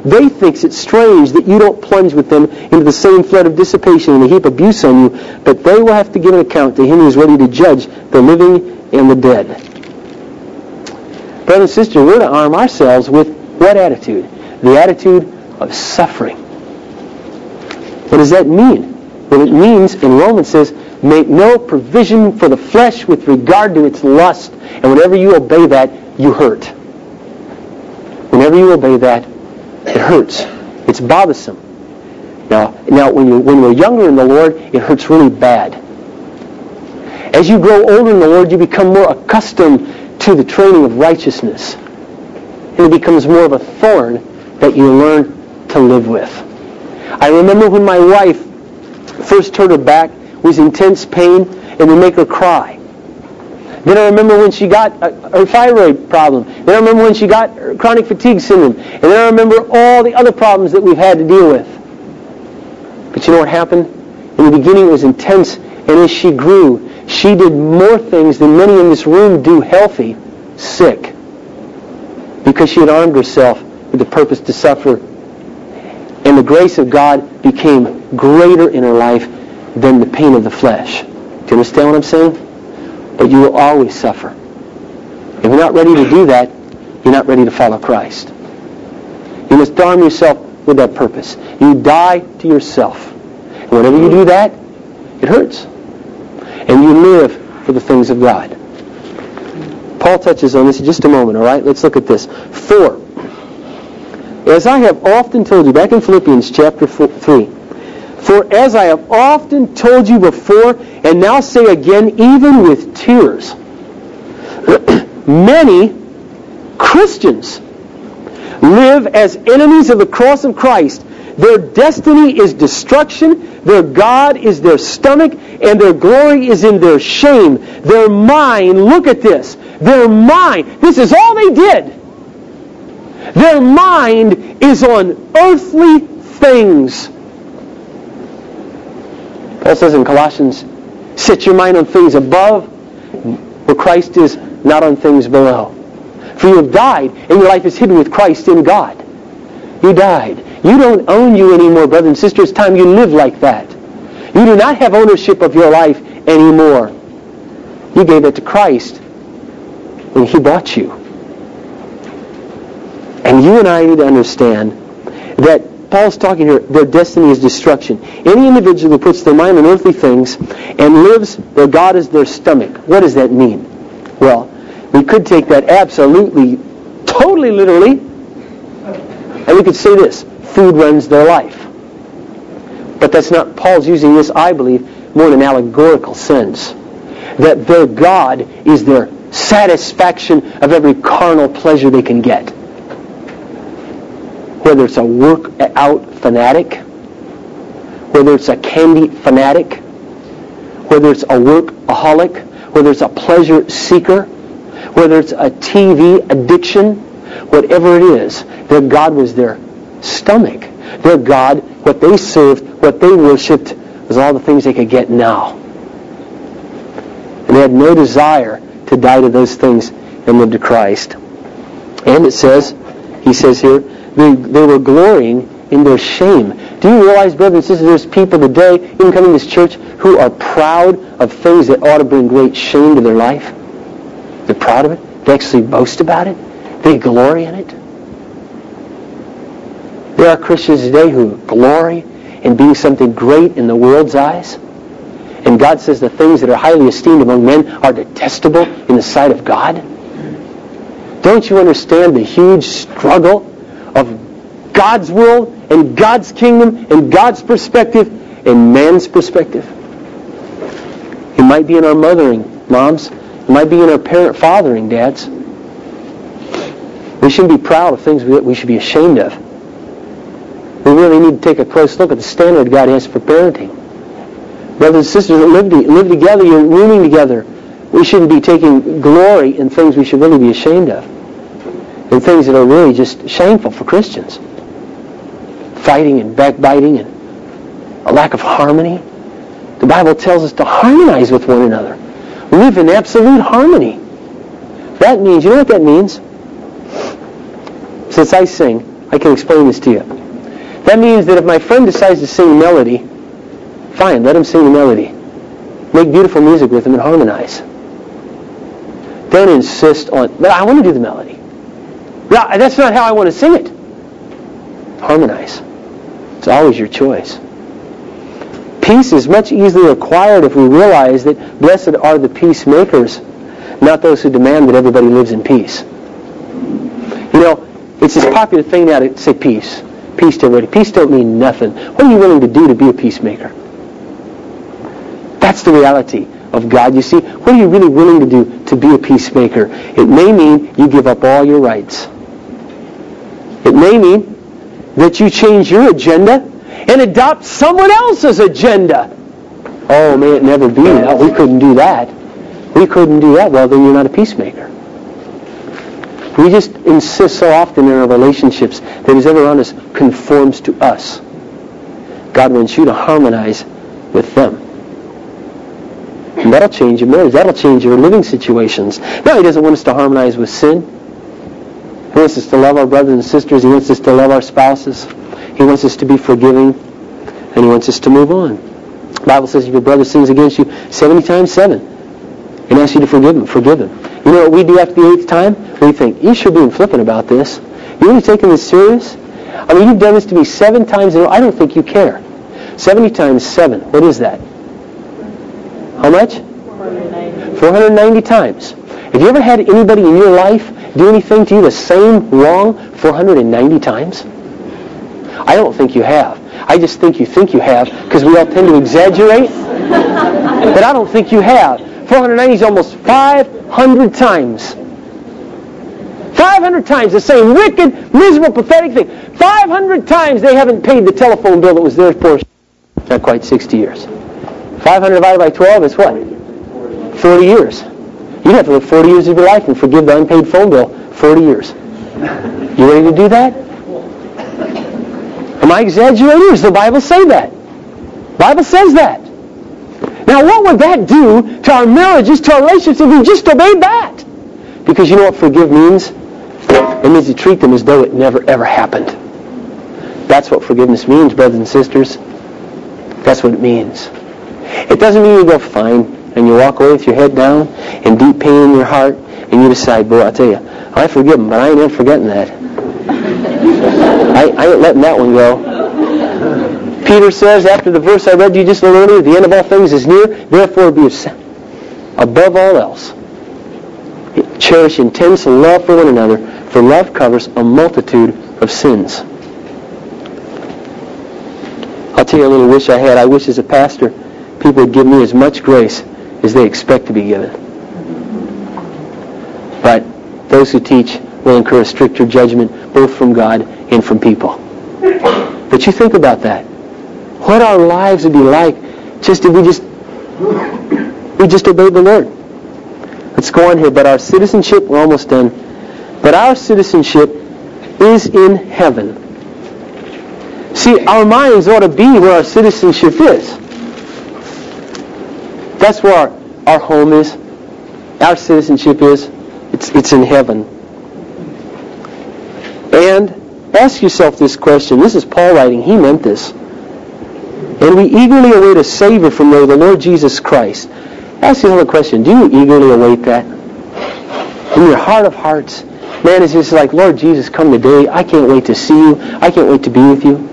They think it's strange that you don't plunge with them into the same flood of dissipation and they heap abuse on you, but they will have to give an account to him who is ready to judge the living and the dead. Brother and sister, we're to arm ourselves with what attitude? The attitude of suffering. What does that mean? Well, it means, in Romans says, make no provision for the flesh with regard to its lust, and whenever you obey that, you hurt. Whenever you obey that, it hurts. It's bothersome. Now, now when, you, when we're younger in the Lord, it hurts really bad. As you grow older in the Lord, you become more accustomed to the training of righteousness. And it becomes more of a thorn that you learn to live with. I remember when my wife first hurt her back, was intense pain, and would make her cry. Then I remember when she got her thyroid problem. Then I remember when she got chronic fatigue syndrome. And then I remember all the other problems that we've had to deal with. But you know what happened? In the beginning it was intense, and as she grew, she did more things than many in this room do healthy, sick. Because she had armed herself with the purpose to suffer. And the grace of God became greater in her life than the pain of the flesh. Do you understand what I'm saying? But you will always suffer. If you're not ready to do that, you're not ready to follow Christ. You must arm yourself with that purpose. You die to yourself. And whenever you do that, it hurts. And you live for the things of God. Paul touches on this in just a moment, all right? Let's look at this. For, as I have often told you, back in Philippians chapter three, for as I have often told you before, and now say again, even with tears, many Christians live as enemies of the cross of Christ. Their destiny is destruction, their God is their stomach, and their glory is in their shame. Their mind, look at this, their mind, this is all they did. Their mind is on earthly things. Paul says in Colossians, set your mind on things above, where Christ is, not on things below. For you have died, and your life is hidden with Christ in God. You died. You don't own you anymore, brother and sister. It's time you live like that. You do not have ownership of your life anymore. You gave it to Christ when He bought you. And you and I need to understand that Paul's talking here, their destiny is destruction. Any individual who puts their mind on earthly things and lives their God is their stomach. What does that mean? Well, we could take that absolutely, totally literally, and we could say this, food runs their life. But that's not, Paul's using this, I believe, more in an allegorical sense. That their God is their satisfaction of every carnal pleasure they can get. Whether it's a work-out fanatic, whether it's a candy fanatic, whether it's a workaholic, whether it's a pleasure seeker, whether it's a T V addiction, whatever it is, their God was their stomach. Their God, what they served, what they worshipped, was all the things they could get now. And they had no desire to die to those things and live to Christ. And it says, he says here, they, they were glorying in their shame. Do you realize, brothers and sisters, there's people today, even coming to this church, who are proud of things that ought to bring great shame to their life? They're proud of it. They actually boast about it. They glory in it. There are Christians today who glory in being something great in the world's eyes. And God says the things that are highly esteemed among men are detestable in the sight of God. Don't you understand the huge struggle of God's world and God's kingdom and God's perspective and man's perspective? It might be in our mothering, moms. It might be in our parent fathering, dads. We shouldn't be proud of things that we should be ashamed of. We really need to take a close look at the standard God has for parenting. Brothers and sisters that live, live together, you're rooming together. We shouldn't be taking glory in things we should really be ashamed of. And things that are really just shameful for Christians. Fighting and backbiting and a lack of harmony. The Bible tells us to harmonize with one another. Live in absolute harmony. That means, you know what that means? Since I sing, I can explain this to you. That means that if my friend decides to sing a melody, fine, let him sing the melody. Make beautiful music with him and harmonize. Don't insist on, but I want to do the melody. No, that's not how I want to sing it. Harmonize. It's always your choice. Peace is much easily acquired if we realize that blessed are the peacemakers, not those who demand that everybody lives in peace. You know, it's this popular thing now to say peace. Peace to everybody. Peace don't mean nothing. What are you willing to do to be a peacemaker? That's the reality of God. You see, what are you really willing to do to be a peacemaker? It may mean you give up all your rights. It may mean that you change your agenda and adopt someone else's agenda. Oh, may it never be. No, we couldn't do that. We couldn't do that. Well, then you're not a peacemaker. We just insist so often in our relationships that who's ever around us conforms to us. God wants you to harmonize with them. And that'll change your marriage. That'll change your living situations. No, He doesn't want us to harmonize with sin. He wants us to love our brothers and sisters. He wants us to love our spouses. He wants us to be forgiving. And He wants us to move on. The Bible says if your brother sins against you seventy times seven and asks you to forgive him, forgive him. You know what we do after the eighth time? We think, you sure being flippant about this. You really taking this serious? I mean, you've done this to me seven times in a row. I don't think you care. seventy times seven. What is that? How much? four hundred ninety times. Have you ever had anybody in your life do anything to you the same wrong four hundred ninety times? I don't think you have. I just think you think you have because we all tend to exaggerate. But I don't think you have. four hundred ninety is almost five hundred times. five hundred times the same wicked, miserable, pathetic thing. five hundred times they haven't paid the telephone bill that was theirs for not quite sixty years. five hundred divided by twelve is what? forty years. You'd have to live forty years of your life and forgive the unpaid phone bill forty years. You ready to do that? Am I exaggerating or does the Bible say that? The Bible says that. Now what would that do to our marriages, to our relationships if we just obeyed that? Because you know what forgive means? It means to treat them as though it never ever happened. That's what forgiveness means, brothers and sisters. That's what it means. It doesn't mean you go fine and you walk away with your head down and deep pain in your heart and you decide, boy, I'll tell you, I forgive them, but I ain't ever forgetting that. I, I ain't letting that one go. Peter says, after the verse I read to you just a little earlier, the end of all things is near, therefore be above all else. Cherish intense love for one another, for love covers a multitude of sins. I'll tell you a little wish I had. I wish as a pastor, people would give me as much grace as they expect to be given. But those who teach will incur a stricter judgment, both from God and from people. But you think about that. What our lives would be like just if we just we just obeyed the Lord. Let's go on here. But our citizenship, we're almost done. But our citizenship is in heaven. See, our minds ought to be where our citizenship is. That's where our, our home is. Our citizenship is. It's, it's in heaven. And ask yourself this question. This is Paul writing. He meant this. And we eagerly await a Savior from there, the Lord Jesus Christ. Ask yourself a question. Do you eagerly await that? In your heart of hearts, man, it's just like, Lord Jesus, come today. I can't wait to see you. I can't wait to be with you.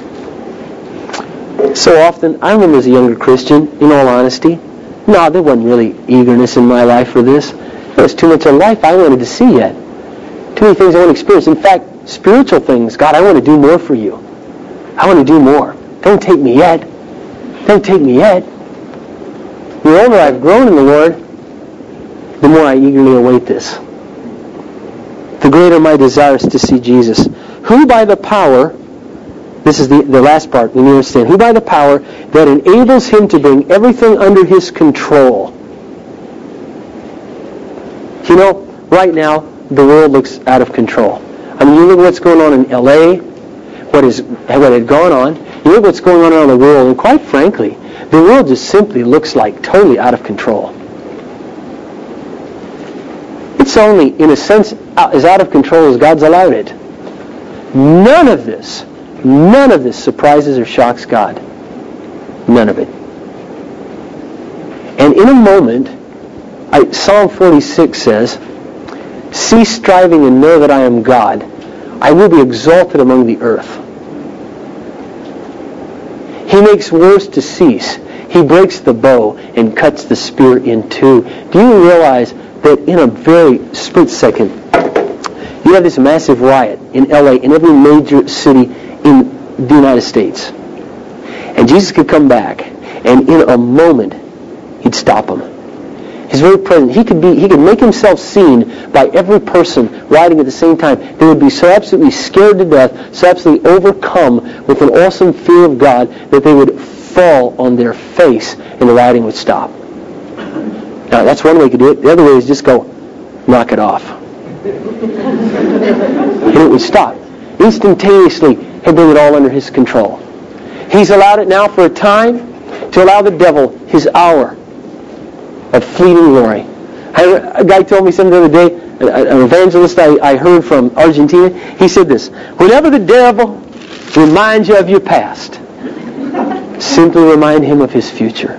So often, I remember as a younger Christian, in all honesty, no, there wasn't really eagerness in my life for this. There was too much of life I wanted to see yet. Too many things I want to experience. In fact, spiritual things. God, I want to do more for you. I want to do more. Don't take me yet. Don't take me yet. The older I've grown in the Lord, the more I eagerly await this. The greater my desire is to see Jesus, who by the power, this is the, the last part, we need to understand, who by the power that enables him to bring everything under his control. You know, right now, the world looks out of control. I mean, you look at what's going on in L A, what is what had gone on. You look at what's going on around the world, and quite frankly, the world just simply looks like totally out of control. It's only, in a sense, as out of control as God's allowed it. None of this, none of this surprises or shocks God. None of it. And in a moment, I, Psalm forty-six says, cease striving and know that I am God. I will be exalted among the earth. He makes wars to cease. He breaks the bow and cuts the spear in two. Do you realize that in a very split second, you have this massive riot in L A, in every major city in the United States. And Jesus could come back, and in a moment, he'd stop them. He's very present. He could be. He could make himself seen by every person riding at the same time. They would be so absolutely scared to death, so absolutely overcome with an awesome fear of God that they would fall on their face and the riding would stop. Now, that's one way you could do it. The other way is just go, knock it off. And it would stop. Instantaneously, he'll bring it all under his control. He's allowed it now for a time to allow the devil his hour of fleeting glory. I, a guy told me something the other day, an evangelist I, I heard from Argentina, he said this, whenever the devil reminds you of your past, simply remind him of his future.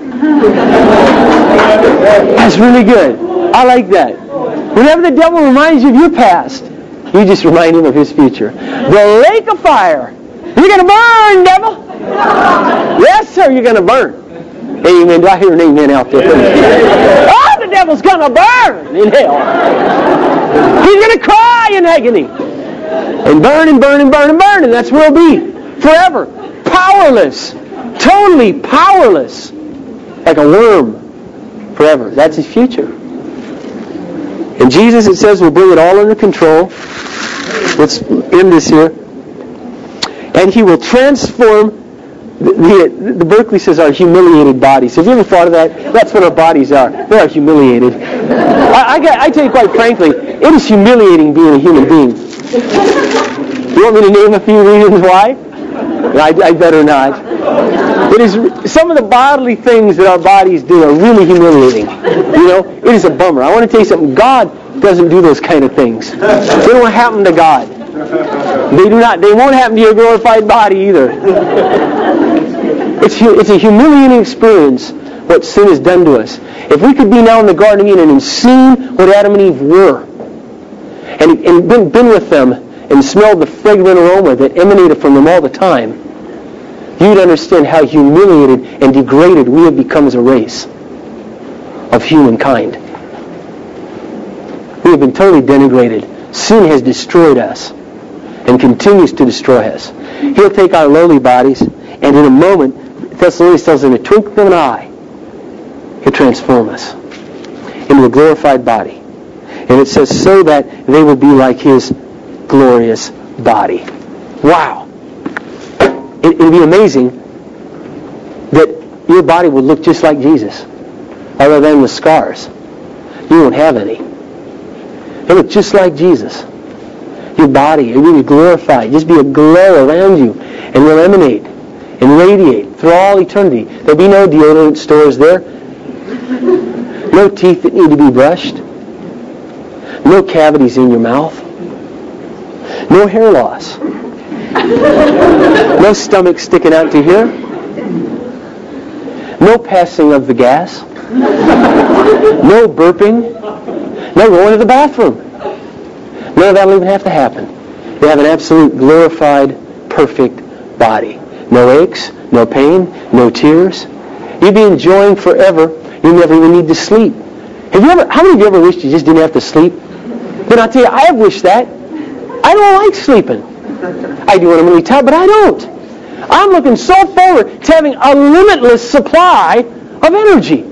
That's really good. I like that. Whenever the devil reminds you of your past, you just remind him of his future. The lake of fire. You're going to burn, devil. Yes, sir, you're going to burn. Amen. Do I hear an amen out there? Oh, the devil's going to burn in hell. He's going to cry in agony. And burn and burn and burn and burn. And that's where he'll be forever. Powerless. Totally powerless. Like a worm. Forever. That's his future. And Jesus, it says, will bring it all under control. Let's end this here. And he will transform the, the, the Berkeley says our humiliated bodies. Have you ever thought of that? That's what our bodies are. They are humiliated. I, I, I tell you quite frankly, it is humiliating being a human being. You want me to name a few reasons why? I, I better not. It is some of the bodily things that our bodies do are really humiliating. You know, it is a bummer. I want to tell you something. God doesn't do those kind of things. They don't happen to God. They do not. They won't happen to your glorified body either. It's it's a humiliating experience what sin has done to us. If we could be now in the Garden of Eden and seen what Adam and Eve were, and and been, been with them and smelled the fragrant aroma that emanated from them all the time, you'd understand how humiliated and degraded we have become as a race of humankind. We have been totally denigrated. Sin has destroyed us and continues to destroy us. He'll take our lowly bodies, and in a moment, Thessalonians tells us, in a twinkling of an eye, he'll transform us into a glorified body. And it says, so that they will be like his glorious body. Wow. It would be amazing that your body would look just like Jesus, other than with scars. You won't have any. It look just like Jesus. Your body, it will be glorified. Just be a glow around you, and will emanate and radiate through all eternity. There'll be no deodorant stores there. No teeth that need to be brushed. No cavities in your mouth. No hair loss. No stomach sticking out to here. No passing of the gas. No burping. No going to the bathroom. None of that will even have to happen. They have an absolute glorified, perfect body. No aches, no pain, no tears. You'll be enjoying forever. You'll never even need to sleep. Have you ever? How many of you ever wished you just didn't have to sleep? Then I'll tell you, I have wished that. I don't like sleeping. I do when I'm really tired, but I don't. I'm looking so forward to having a limitless supply of energy.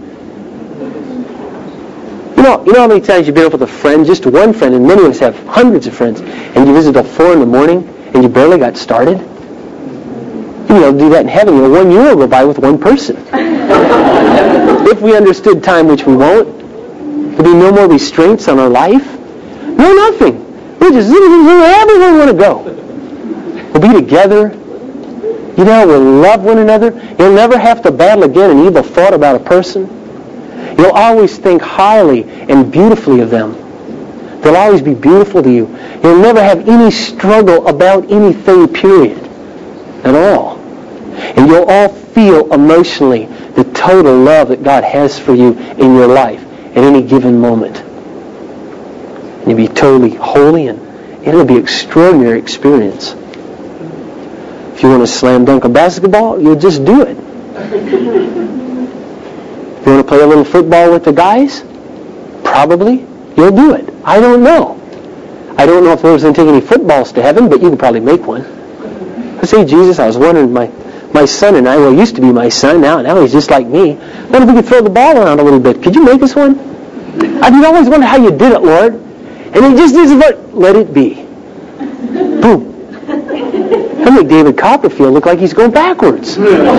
You know, you know how many times you've been up with a friend, just one friend, and many of us have hundreds of friends, and you visit till four in the morning, and you barely got started? You know, do that in heaven. You know, one year will go by with one person. If we understood time, which we won't, there'll be no more restraints on our life. No, nothing. We'll just wherever we want to go. We'll be together. You know, we'll love one another. You'll never have to battle again an evil thought about a person. You'll always think highly and beautifully of them. They'll always be beautiful to you. You'll never have any struggle about anything, period, at all. And you'll all feel emotionally the total love that God has for you in your life at any given moment. And you'll be totally holy, and it'll be an extraordinary experience. If you want to slam dunk a basketball, you'll just do it. If you want to play a little football with the guys, probably you'll do it. I don't know. I don't know if Lord's going to take any footballs to heaven, but you could probably make one. I say, Jesus, I was wondering, my, my son and I, well, he used to be my son, now now he's just like me. What if we could throw the ball around a little bit? Could you make us one? I've always wondered how you did it, Lord. And it just isn't, let it be. Boom. I make David Copperfield look like he's going backwards.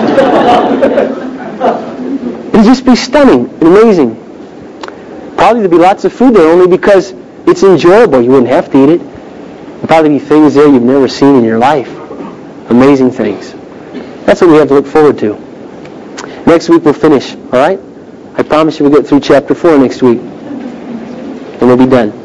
It'd just be stunning and amazing. Probably there'd be lots of food there only because it's enjoyable. You wouldn't have to eat it. There'd probably be things there you've never seen in your life. Amazing things. That's what we have to look forward to. Next week we'll finish, all right? I promise you we'll get through chapter four next week. And we'll be done.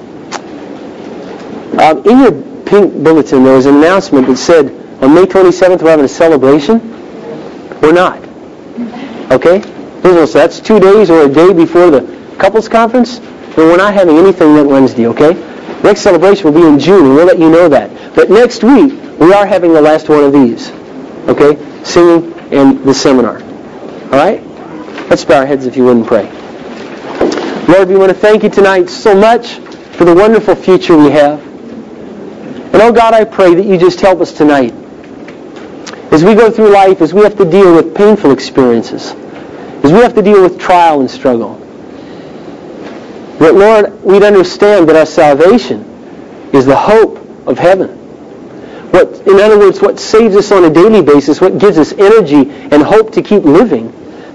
Um, in your pink bulletin there was an announcement that said on May twenty-seventh we're having a celebration. We're not. Okay? So that's two days or a day before the couples conference. But we're not having anything that Wednesday, okay? Next celebration will be in June, and we'll let you know that. But next week, we are having the last one of these. Okay? Singing and the seminar. All right? Let's bow our heads if you wouldn't pray. Lord, we want to thank you tonight so much for the wonderful future we have. And oh God, I pray that you just help us tonight. As we go through life, as we have to deal with painful experiences, as we have to deal with trial and struggle, that, Lord, we'd understand that our salvation is the hope of heaven. What, in other words, what saves us on a daily basis, what gives us energy and hope to keep living,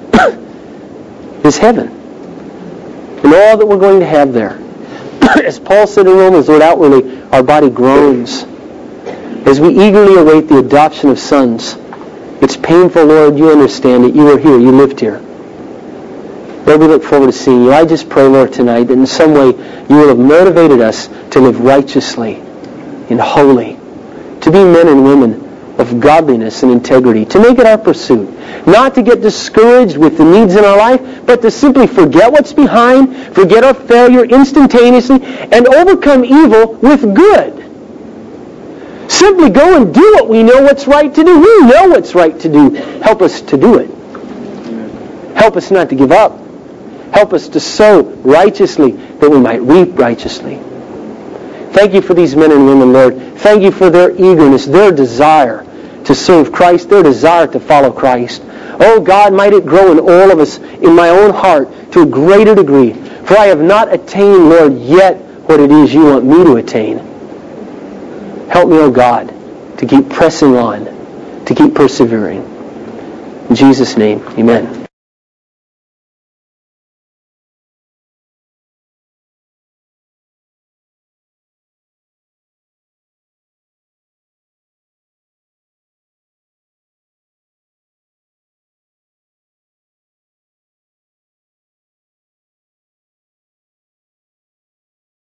is heaven. And all that we're going to have there. As Paul said in Romans, Lord, outwardly our body groans as we eagerly await the adoption of sons. It's painful, Lord, you understand it. You were here, you lived here. Lord, we look forward to seeing you. I just pray, Lord, tonight that in some way you will have motivated us to live righteously and holy, to be men and women of godliness and integrity, to make it our pursuit. Not to get discouraged with the needs in our life, but to simply forget what's behind, forget our failure instantaneously, and overcome evil with good. Simply go and do what we know what's right to do. We know what's right to do. Help us to do it. Help us not to give up. Help us to sow righteously that we might reap righteously. Thank you for these men and women, Lord. Thank you for their eagerness, their desire to serve Christ, their desire to follow Christ. Oh God, might it grow in all of us, in my own heart, to a greater degree. For I have not attained, Lord, yet what it is you want me to attain. Help me, oh God, to keep pressing on, to keep persevering. In Jesus' name, amen.